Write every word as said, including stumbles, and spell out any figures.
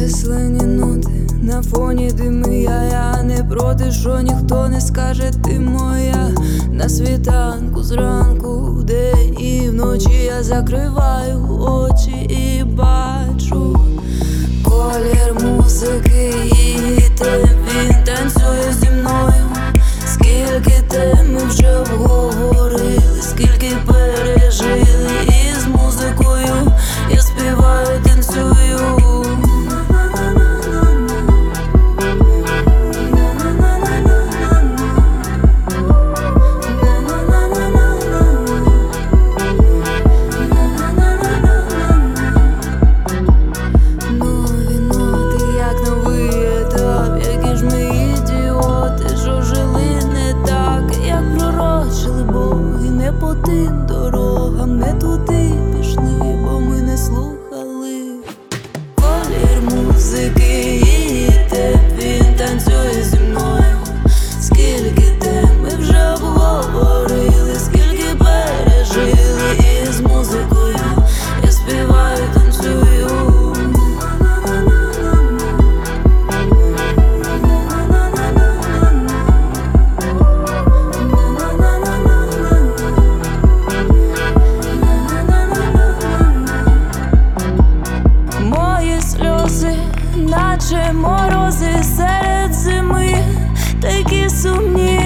Окреслені ноти на фоні дими. Я, я не проти, що ніхто не скаже, ти моя. На світанку, зранку, вдень і вночі я закриваю очі і бачу колір музики, її темп, він танцює зі мною. Скільки тем ми вже обговорили, скільки пережили, і з музикою я співаю, танцюю. По тим дорогам не туди пішли, бо ми не слухали колір музики, її темп, він танцює зі мною. Скільки тем ми вже обговорили, скільки пережили, і з музикою я співаю, танцюю. Наче морози серед зими, такі сумні.